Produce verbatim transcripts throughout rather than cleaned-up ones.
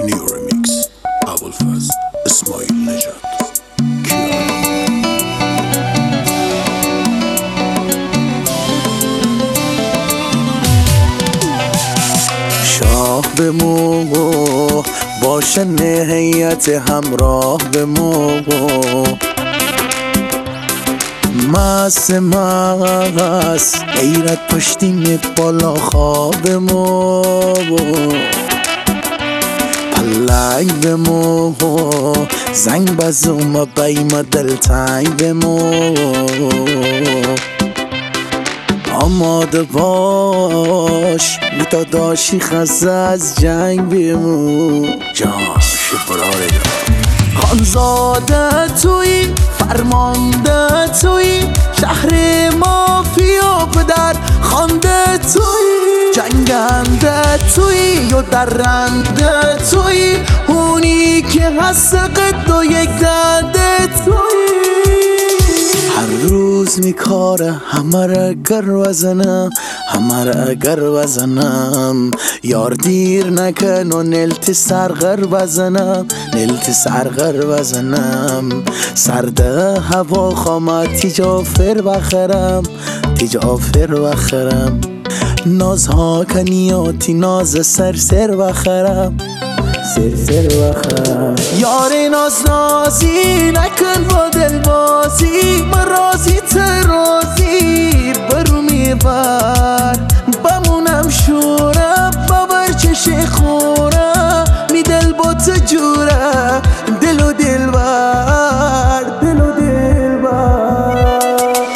نیو ریمیکس ابوالفضل اسماعیل نژاد. شاه به موقع باشه نهیت همراه به موقع مست مست غیرت پشتیمت بالا خواب موقع پلنگ به موقع زنگ بزوم بیم دلتنگ به موقع آماده باش میتا داشی خسته از جنگ بیمون جان شبراره خانزاده توی فرمانده توی شهر مافیا پدر خانده توی جنگنده توی و درنده توی اونی که هست قد و یک دنده توی هر روز میکاره همه را اگر وزنم همه را اگر وزنم یار دیر نکن و نلت سرغر وزنم نلت سرغر وزنم سرده هوا خامه تیجافر بخرم تیجافر بخرم نازها کنیاتی ناز سر سر بخرم سر سر بخرم یار ناز نازی نکن با دل بازی من رازی ترازی برو میبر بمونم شوره باور چش خوره می دل با تو جوره دل و دل بر دل و دل بر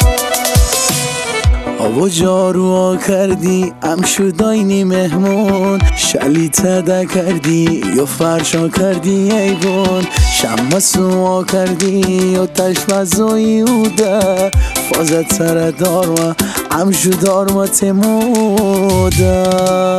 آبو جارو کردی ام شداینی مهمون شلیته ده کردی یا فرشا کردی ایبون شمه سوا کردی و تشمزوی اوده فازت سر دار و ام شدار ما تموده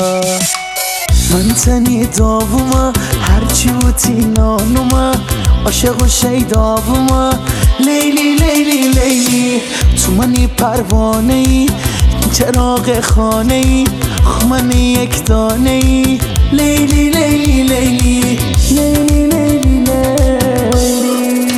من تنی داوما هرچی بوتی نانوما عاشق و شیداوما لیلی لیلی لیلی تو منی پروانه ای چراغ خانه ای من یک دانه ای لیلی لیلی لیلی لیلی لیلی لیلی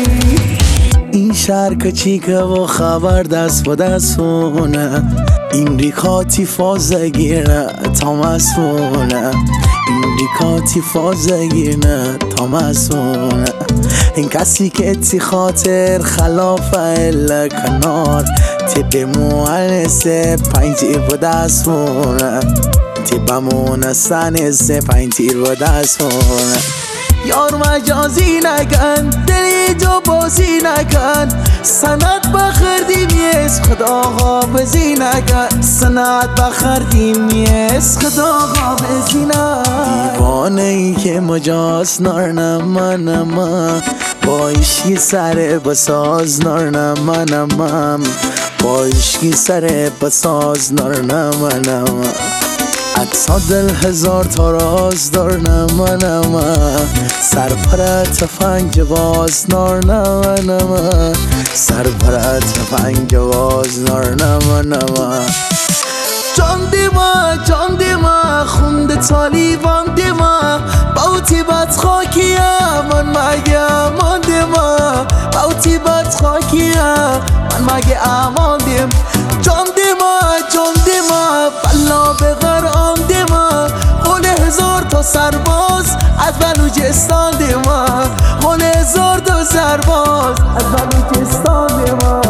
این شهر کچیکه و خبر دست با دستونه این ریکاتی فازگیره تا مسونه این ریکاتی فازگیره تا مسونه این کسی که تی خاطر خلاف ال کنار تی بمونه سه پنج تیر با دستونه تی بمونه سن سه پنج تیر با دستونه یار مجازی نکن دلی جو بازی نکن سند بخردیم یس خدا حافظی نکن سند بخردیم یس خدا حافظی نکن دیوانه ای که مجاز نارنم منم با عشقی سر بساز نارنم منم با عشقی سر بساز نارنم منم اکسا دل هزار تا راز دارنم منم سر پر تفنگ باز نارنم منم سر پر تفنگ باز نارنم منم جان دیما جان دیما خونده تالیبان دیما باوتی بد خاکیم من مگه امان دیما باوتی بد خاکیم من مگه امان دیم جان دیما جان دیما بلا به غرام دیما قول هزار تا سرباز از بلوچستان دیما قول هزار تا سرباز از بلوچستان دیما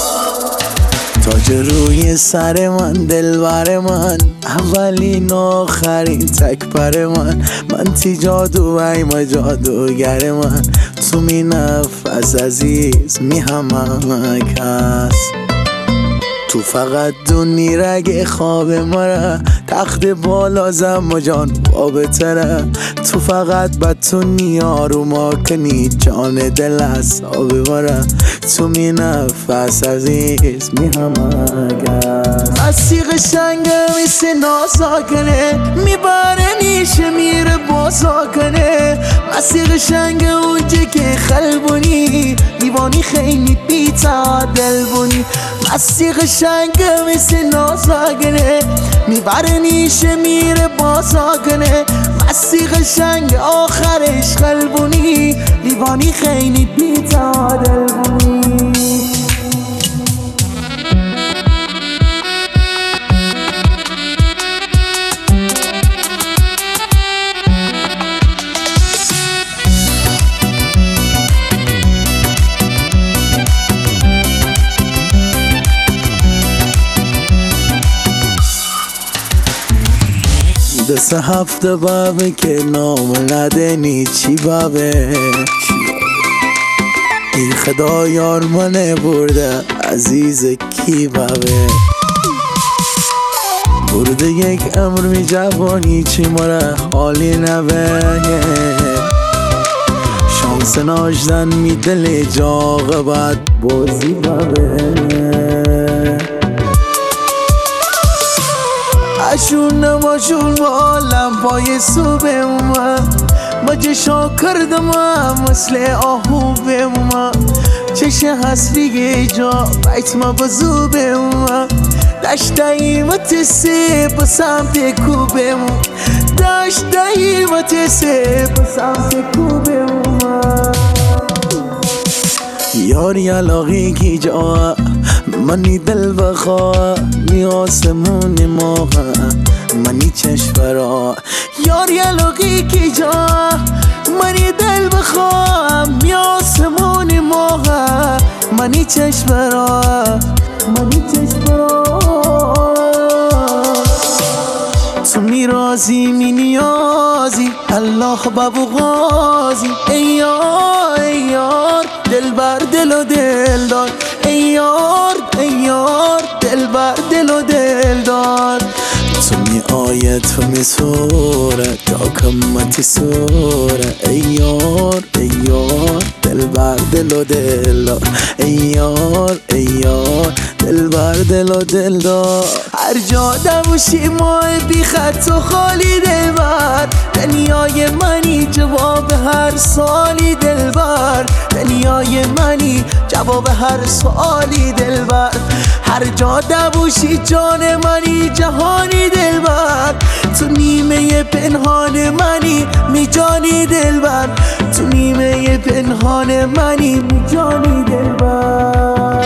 تاج روی سر من دلبر من اولین آخرین تکبر من من تی جادو ایما جادوگر من تو می نفس عزیز می همک هست تو فقط دونی رگ خواب مرا تخت بالا زم جان باب تره تو فقط بدتونی آروما کنی جان دل اصاب مرا تو می نفس عزیز می همگست مستی قشنگه میسی نازا کنه میبره نیشه میره بازا کنه مستی قشنگ اونجا که خلبونی دیوانی خیلی بیتا دل بونی مستی قشنگ مثل نازاگنه میبره نیشه میره بازاگنه مستی قشنگ آخرش خلبونی دیوانی خیلی بیتا دل بونی دو سه هفته بابه که نام ندنی چی بابه ای خدا یار منه برده عزیز کی بابه برده یک امر می جوانی چی مره حالی نبه شانس ناجدن می دل جاغ بعد بازی بابه اشون نماشون با لمپای صبح اومد ما جشا کردم مثل آهو بمومد چش حسبی جا بیت ما بزو بمومد دشت ایمت سه بسمت کو بمومد دشت ایمت سه بسمت کو بمومد یاری علاقی کی جا منی دل بخوا می آسمون ماه منی چشورا یاری علاقی کی جا منی دل بخوا می آسمون ماه منی چشورا منی چشورا تو می رازی می نیازی الله بابو غازی ای یار ای یار دل بر دل و دل دار ای یار ای یار دل بر دل و دل دار تو می آید تو می سوره تا کمتی سوره ای یار ای یار دل بر دل و دل دار ای یار ای یار دل بر دل و دل دار هر جا نباشی ما بی خط و خالی دل بر دنیای منی جواب هر سالی دل بر دنیای منی جواب هر سوالی دل بر هر جا نباشی جان منی جهانی دل بر تو نیمه پنهان منی می جانی دل بر تو نیمه پنهان منی می جانی دل بر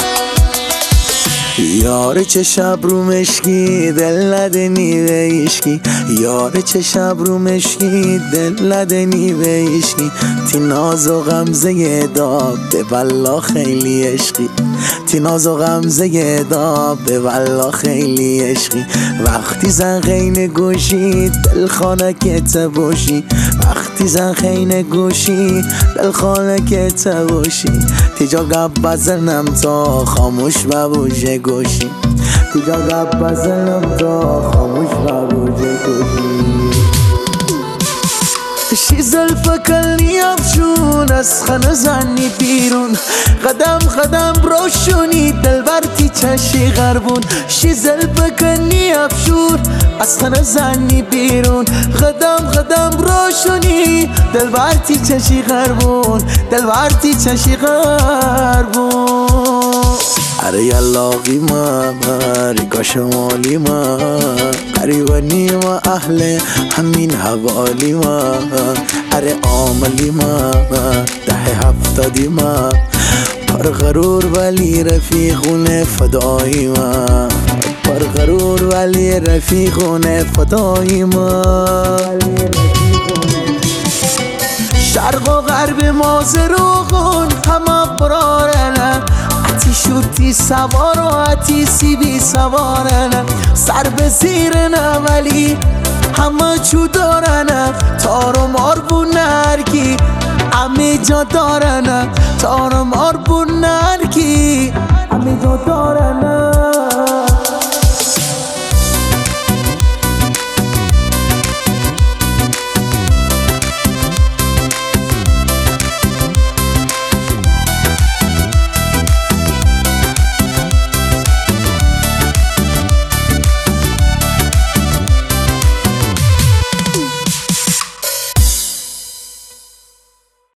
یار چه شب رو مشکی دل ندنی به ایشکی یار چه شب رو مشکی دل ندنی به ایشکی تی ناز و غمزه داب به والله خیلی عشقی تی ناز و غمزه داب به والله خیلی عشقی وقتی زن خین گوشی دل خانه که تباشی وقتی زن خین گوشی دل خانه که تباشی تی جا گب بزنم تا خاموش ببوشه گوشی تی جا گب بزنم تا خاموش ببوشه گوشی شی زلفکلی افشون از خانه زنی بیرون قدم قدم روشونی دل برتی چشی غربون شی زلفکلی افشون از خانه زنی بیرون قدم قدم روشونی دل برتی چشی غربون دل برتی چشی غربون اره یلاقی ما ریکا شمالی ما قریبانی ما اهل همین حوالی ما اره عاملی ما ده هفتادی ما پر غرور ولی رفیقون فدایی ما پر غرور ولی رفیقون فدایی ما شرق و غرب ما زروغون همه قرارنه اتی شورتی سوار و اتی سیبی سوارنه سر به زیرنه ولی همه چو دارنه تار و مار بو نرگی همه جا دارنه تار و مار بو نرگی همه جا دارنه